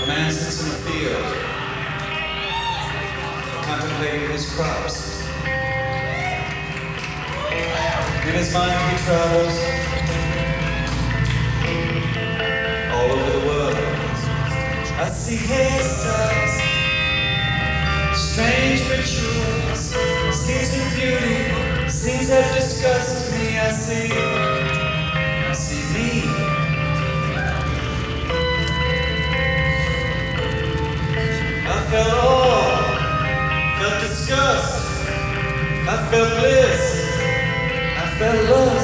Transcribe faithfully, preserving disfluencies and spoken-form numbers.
A man sits in a field, contemplating his crops. In his mind he travels all over the world. I see hairstyles, strange rituals, scenes of beauty, scenes that disgust me. I see, I see me. I felt awe, felt disgust, I felt bliss, I felt lust.